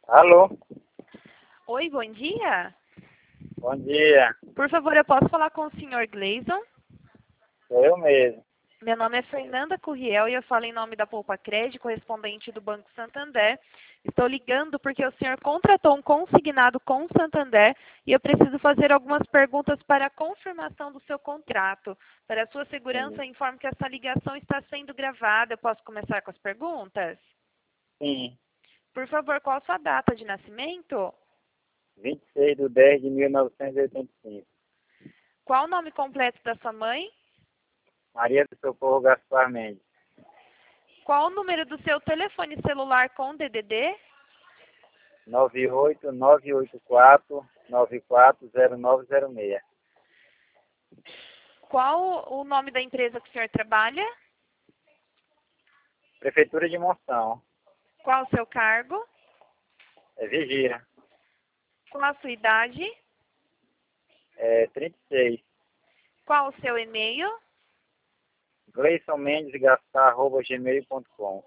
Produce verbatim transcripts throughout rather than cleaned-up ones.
Alô? Oi, bom dia. Bom dia. Por favor, eu posso falar com o senhor Gleison? Sou eu mesmo. Meu nome é Fernanda Curriel e eu falo em nome da Poupa Crédito, correspondente do Banco Santander. Estou ligando porque o senhor contratou um consignado com o Santander e eu preciso fazer algumas perguntas para a confirmação do seu contrato. Para a sua segurança, Sim. informo que essa ligação está sendo gravada. Eu posso começar com as perguntas? Sim. Por favor, qual a sua data de nascimento? vinte e seis de dez de mil novecentos e oitenta e cinco. Qual o nome completo da sua mãe? Maria do Socorro Gaspar Mendes. Qual o número do seu telefone celular com D D D? nove oito nove oito quatro nove quatro zero nove zero seis. Qual o nome da empresa que o senhor trabalha? Prefeitura de Monção. Qual o seu cargo? É Vigia. Qual a sua idade? É trinta e seis. Qual o seu e-mail? Gleison Mendes Gaspar arroba gmail ponto com.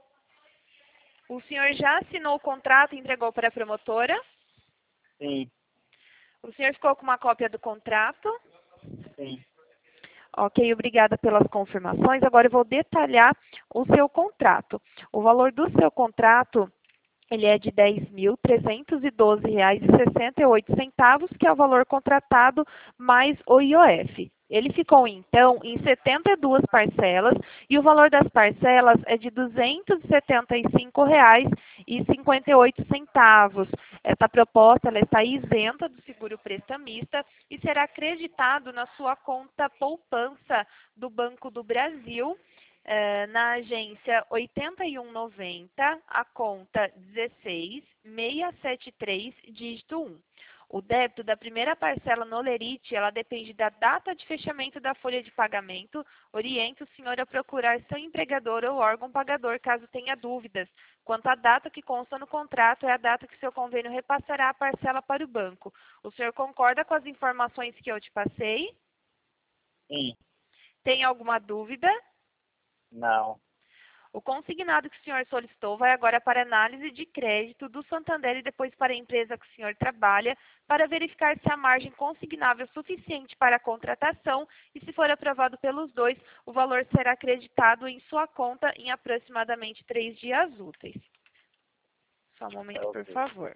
O senhor já assinou o contrato e entregou para a promotora? Sim. O senhor ficou com uma cópia do contrato? Sim. Ok, obrigada pelas confirmações. Agora eu vou detalhar o seu contrato. O valor do seu contrato, ele é de dez mil trezentos e doze reais e sessenta e oito centavos, que é o valor contratado mais o I O F. Ele ficou, então, em setenta e duas parcelas e o valor das parcelas é de duzentos e setenta e cinco reais e cinquenta e oito centavos. Essa proposta ela está isenta do seguro prestamista e será acreditado na sua conta poupança do Banco do Brasil, eh, na agência oitenta e um noventa, a conta dezesseis seiscentos e setenta e três, dígito um. O débito da primeira parcela no Lerite, ela depende da data de fechamento da folha de pagamento. Oriento o senhor a procurar seu empregador ou órgão pagador, caso tenha dúvidas. Quanto à data que consta no contrato, é a data que seu convênio repassará a parcela para o banco. O senhor concorda com as informações que eu te passei? Sim. Tem alguma dúvida? Não. O consignado que o senhor solicitou vai agora para análise de crédito do Santander e depois para a empresa que o senhor trabalha, para verificar se a margem consignável é suficiente para a contratação e, se for aprovado pelos dois, o valor será acreditado em sua conta em aproximadamente três dias úteis. Só um É momento, por ok. favor.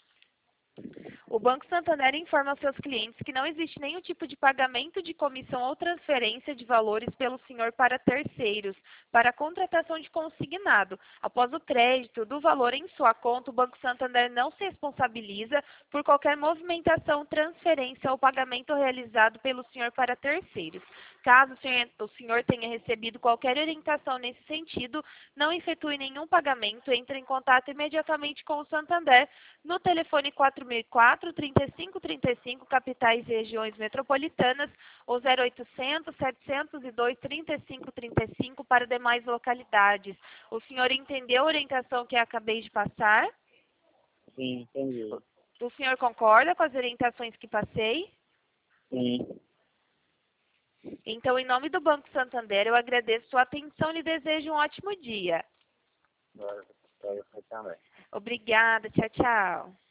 O Banco Santander informa aos seus clientes que não existe nenhum tipo de pagamento de comissão ou transferência de valores pelo senhor para terceiros, para a contratação de consignado. Após o crédito do valor em sua conta, o Banco Santander não se responsabiliza por qualquer movimentação, transferência ou pagamento realizado pelo senhor para terceiros. Caso o senhor tenha recebido qualquer orientação nesse sentido, não efetue nenhum pagamento, entre em contato imediatamente com o Santander no telefone quatro mil e quatro, trinta e cinco trinta e cinco, capitais e regiões metropolitanas, ou zero oitocentos, setecentos e dois, trinta e cinco trinta e cinco para demais localidades. O senhor entendeu a orientação que eu acabei de passar? Sim, entendi. O senhor concorda com as orientações que passei? Sim. Então, em nome do Banco Santander, eu agradeço sua atenção e lhe desejo um ótimo dia. Agora eu também. Obrigada, tchau, tchau.